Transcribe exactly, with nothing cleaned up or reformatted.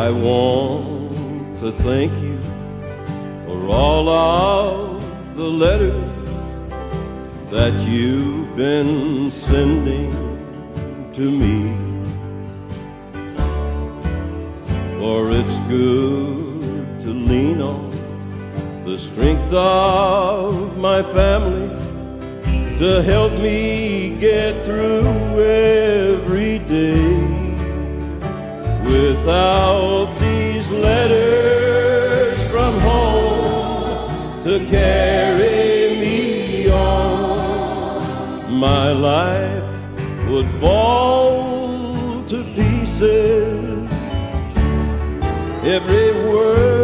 I want to thank you for all of the letters that you've been sending to me. For it's good to lean on the strength of my family to help me get through every day. Without these letters from home to carry me on, my life would fall to pieces. Every word